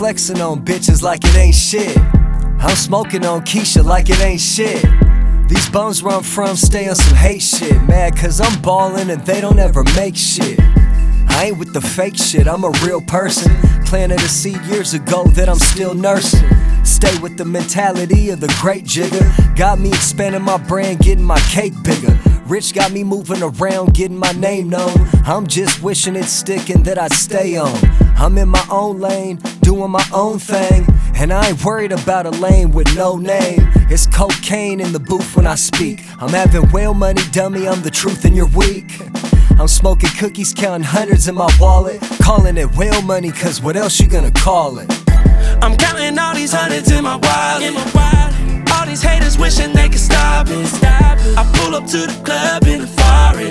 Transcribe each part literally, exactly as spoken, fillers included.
flexing on bitches like it ain't shit. I'm smoking on Keisha like it ain't shit. These bums where I'm from stay on some hate shit. Mad cause I'm ballin' and they don't ever make shit. I ain't with the fake shit, I'm a real person. Planted a seed years ago that I'm still nursing. Stay with the mentality of the great jigger. Got me expanding my brand, getting my cake bigger. Rich got me moving around, getting my name known. I'm just wishing it's sticking that I'd stay on. I'm in my own lane, doing my own thing. And I ain't worried about a lane with no name. It's cocaine in the booth when I speak. I'm having whale money, dummy, I'm the truth and you're weak. I'm smoking cookies, counting hundreds in my wallet. Calling it whale money, cause what else you gonna call it? I'm counting all these hundreds in my wallet. All these haters wishing they could stop it. I pull up to the club in the foreign.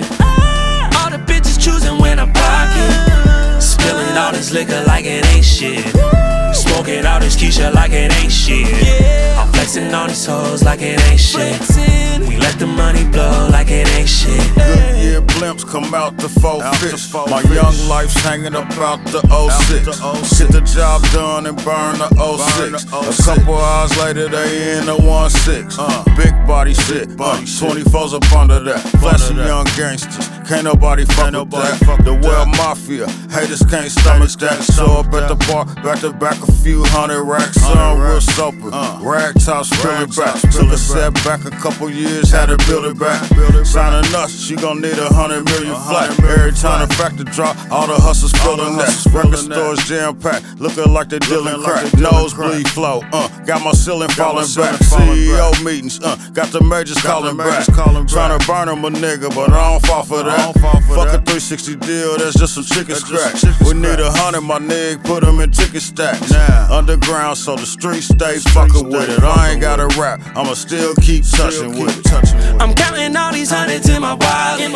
All the bitches choosing when I'm pocket. Spilling all this liquor like it ain't shit. Smoking all this Keisha like it ain't shit. I'm flexing on these hoes like it ain't shit. We let the money blow like it ain't shit. Good year blimps come out the four fish. My young life's hanging up out the oh six. Get the job done and burn the oh six. A couple hours later they in the one six. Big body shit, twenty-fours up under that. Flashy young gangsters, can't nobody fuck with that. The well mafia, haters can't stomach that. So up at the bar, back to back a few hundred racks. Sun real sober, rag tops spilling back. Took a step back a couple years, had to build it back. Signing us, she gon' need a hundred million flat. Every time the factor drop, all the hustlers filling that. Record stores jam packed, looking like they dealing crack. Nosebleed flow, uh, got my ceiling falling back. C E O meetings, uh, got the majors calling back. Tryna burn them a nigga, but I don't fall for that. Fuck a three sixty deal, that's just some chicken scratch. We need a hundred, my nigga, put them in ticket stacks. Underground, so the streets stay fucking with it. I ain't gotta rap, I'ma still keep touching with it. I'm counting all these hundreds in my wallet.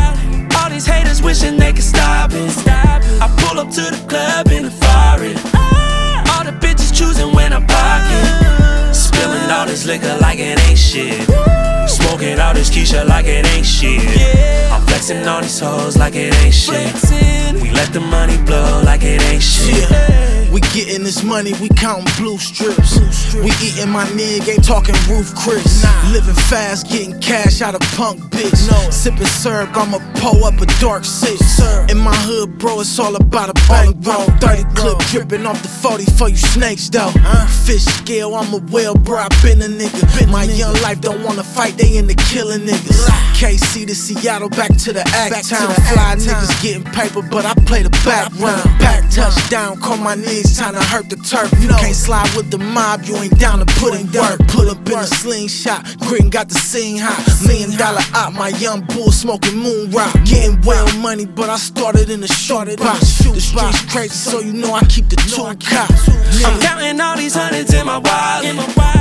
All these haters wishing they could stop it. I pull up to the club in the foreign. All the bitches choosing when I'm pocket. Spilling all this liquor like it ain't shit. Smoking all this Keisha like it ain't shit. I'm flexing on these hoes like it ain't shit. We let the money blow like it ain't shit. We gettin' this money, we countin' blue strips. We eatin' my nigga, ain't talking roof Chris. Living fast, getting cash out of punk bitch. Sippin' syrup, I'ma pull up a dark six. In my hood, bro, it's all about a bankroll. thirty clip drippin' off the forty for you snakes though. Fish scale, I'm a whale, bro, I been a nigga. My young life don't wanna fight, they into killing niggas. K C to Seattle, back to the act town. Fly niggas getting paper, but I play the background. Back touchdown, call my niggas trying to hurt the turf. You can't slide with the mob, you ain't down to put in work. Put up in a slingshot, Green got the scene hot. Million dollar op, my young bull smoking moon rock. Getting well money, but I started in the short box. The streets crazy, so you know I keep the two cops. I'm counting all these hundreds in my wallet.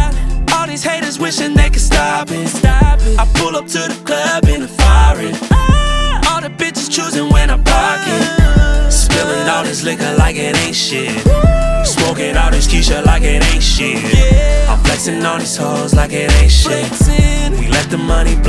All these haters wishing they could stop it. I pull up to the club in the foreign. All the bitches choosing when I'm pocket. Spilling all this liquor like it ain't shit. Smoking all this Keisha like it ain't shit. I'm flexing on these hoes like it ain't shit. We let the money